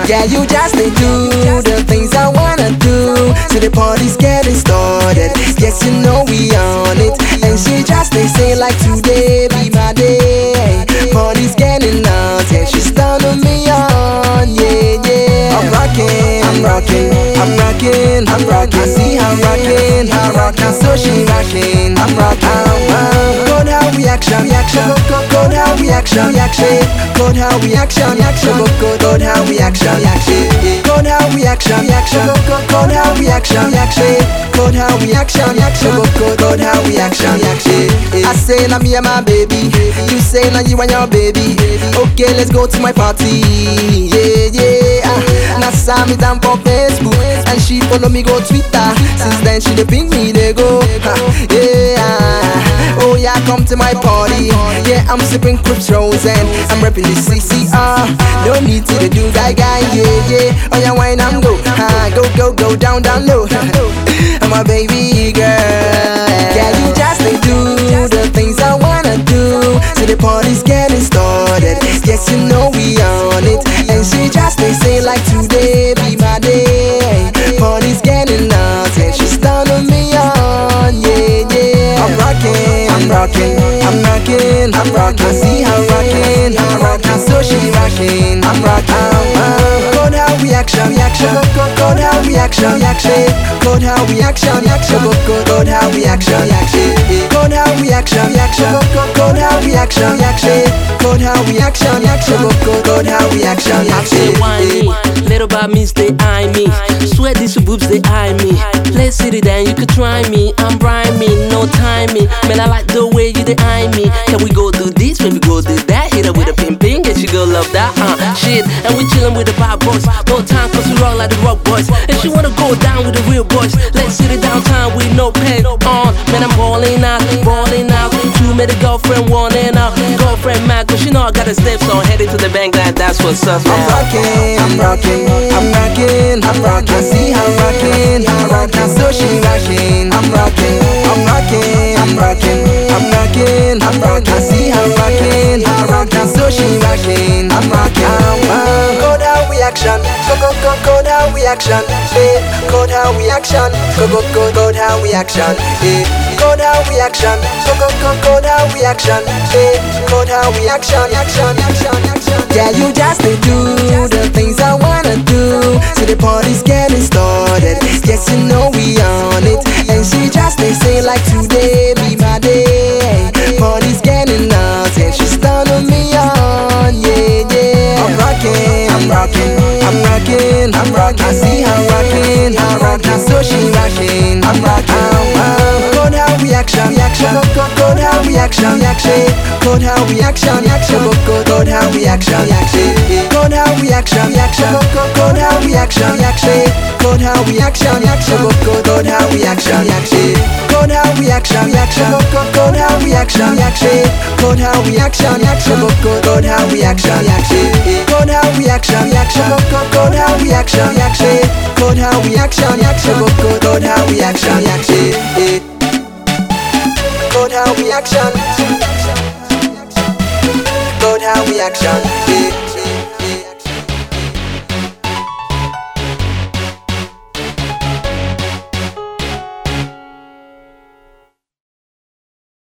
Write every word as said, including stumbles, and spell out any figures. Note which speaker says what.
Speaker 1: Yeah, you just they do the things I wanna do. So the party's getting started. Yes, you know we on it. And she just they say like today be my day. Party's getting out and she's turning me on. Yeah, yeah. I'm rocking, I'm rocking, I'm rocking, I'm rocking. I see her rocking, her rocking, so she rocking. I'm rocking. Go down reaction, reaction, go go down reaction, reaction. Go down reaction, reaction, go go go down reaction, reaction. Go down reaction, reaction, go go go down reaction, reaction. Go down reaction, reaction, go go go down reaction, reaction. I say now me and my baby, you say now you and your baby. Okay, let's go to my party. Yeah, yeah. Now saw me down for Facebook and she follow me go Twitter. Since then she dey ping me they go. Yeah. Oh yeah, come to my party. Yeah, I'm sipping Crips Rose and I'm repping the C C R. No need to the do guy guy. Yeah, yeah. Oh yeah, wine and go. Ha, go go go down down low. I'm a baby girl. Yeah, you just they do the things I wanna do. So the party's getting started. Yes, you know we on it. And she just they say like today be my day. Party's getting out and she's turning me on. Yeah, yeah. I'm rocking, I'm rocking, I'm rocking, I'm rocking. I see her rocking, her rocking, so she rocking. I'm rocking. Go down reaction, reaction, go go down reaction, reaction. Go down reaction, reaction, go go go down reaction, reaction. Go down reaction, reaction, go go go down reaction, reaction. Go down reaction, reaction, go go go down reaction, reaction.
Speaker 2: Whiny, little about me, they eye me. Sweat these boobs, they eye me. Let's sit it down, you could try me. I'm rhyming, no timing. Man, I like the way you they eye me. Can we go do this? When we go do that? Hit her with a ping ping, and she go love that. Uh, shit, and we chillin' with the bad boys. No time, cause we rock like the rock boys. And she wanna go down with the real boys. Let's sit it downtown with no pen on. Man, I'm balling out, balling out. Two made a girlfriend, one and out. Girlfriend mad, cause she know I got the steps on. Headed to the bank, that that's what's up now.
Speaker 1: I'm rocking, I'm rocking, I'm rocking, I'm rocking. I see her rocking, her rocking, so she rocking. I'm rocking, I'm rocking, I'm rocking, I'm rocking, I'm rocking. I see her rocking, her rocking, so she rocking. I'm rocking. Go down reaction, go go go go down reaction, yeah. Go down reaction, go go go go down reaction, yeah. Go down reaction, go go go go down reaction, yeah. Go down reaction, reaction, reaction, reaction. Yeah, you just they do the things I wanna do. So the party's getting started. Yes, you know we on it. And she just they say like today be my day. Party's getting out and she's turning me on. Yeah, yeah. I'm rocking, I'm rocking, I'm rocking, I'm rocking. I see her rocking, her rocking, so she rocking. I'm rocking. Go down reaction, reaction, go go go down reaction, reaction. Go down reaction, reaction, go go go down reaction, reaction. Go down reaction, reaction, go go go down reaction, reaction. Go down reaction, reaction, go go go down reaction, reaction. Go down reaction, reaction, go go go down reaction, reaction. Go down reaction, reaction, go go go down reaction, reaction. Go down reaction, reaction, go go go down reaction, reaction. Go down reaction, reaction, go go go down reaction, reaction. Go down reaction. Go down reaction.